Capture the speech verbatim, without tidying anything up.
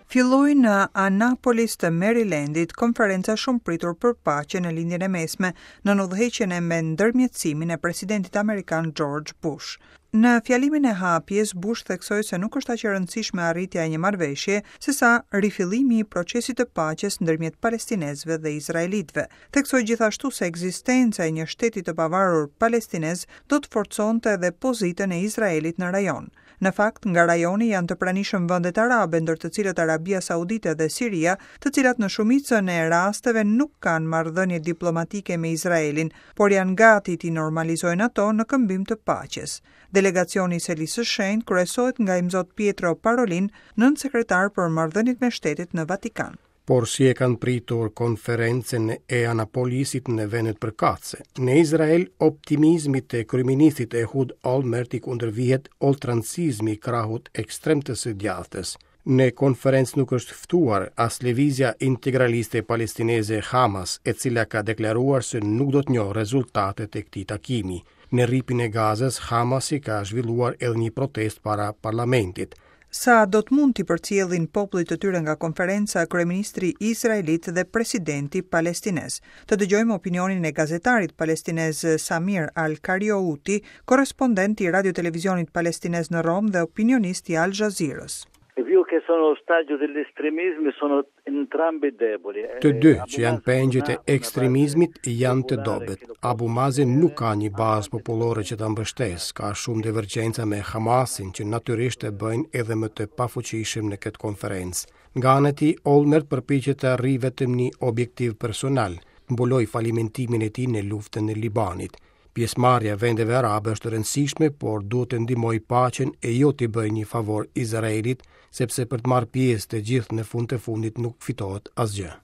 Filloi në Annapolis të Marylandit konferenca shumë pritur për paqe në lindjen e mesme në udhëheqjen e me ndërmjetësimin e presidentit amerikan George Bush. Në fjalimin e hapjes, Bush theksoi se nuk është aq e rëndësishme arritja e një marrëveshje, sesa rifillimi i procesit të paqes ndërmjet palestinezëve dhe izraelitëve. Theksoi gjithashtu se ekzistenca e një shteti të pavarur palestinez do të forconte edhe pozitën e Izraelit në rajon. Në fakt, nga rajoni janë të pranishëm vendet arabe, ndër të cilët Arabia Saudite dhe Siria, të cilat në shumicën e rasteve nuk kanë marrëdhënie diplomatike me Izraelin, por janë gati t'i normalizojnë ato në këmbim të paqes. Delegacioni i Selisë së Shenjtë kryesohet nga Imzot Pietro Parolin, nënt sekretar për marrëdhëniet me shtetet në Vatikan. Por si e kanë pritur konferencen e Annapolisit në vendet përkatëse. Në Izrael, optimizmi të kryeministit Ehud Olmert i kundërvihet oltrancizmi krahut ekstrem të së djathtës. Në konferencë nuk është ftuar as lëvizja integraliste palestineze Hamas, e cila ka deklaruar se nuk do të njohë rezultatet e këtij takimi. Në rripin e Gazës, Hamasi ka zhvilluar edhe një protestë para parlamentit. Sa do të mund t'i përcjellin popullit të tyre nga konferenca kryeministri izraelit dhe presidenti palestinez. Të dëgjojmë opinionin e gazetarit palestinez Samir Al-Kariouti, korrespondent i radio-televizionit palestinez në Rom dhe opinionist i Al Jazeerës. Che sono ostaggio dell'estremismo sono entrambi deboli. Të dy që janë pengjet e ekstremizmit janë të dobët. Abu Mazen nuk ka një bazë popullore që ta mbështesë, ka shumë divergjenca me Hamasin që natyrisht e bëjnë edhe më të pafuqishëm në këtë konferencë. Nga ana e tij, Olmert përpiqet të arrijë vetëm një objektiv personal, mbuloi falimentimin e tij në luftën në Libanit. Pjesëmarrja e vendeve arabe është e rëndësishme, por duhet të ndihmojë paqen e jo t'i bëjë një favor Izraelit, sepse për të marrë pjesë të gjithë në fund të fundit nuk fitohet asgjë.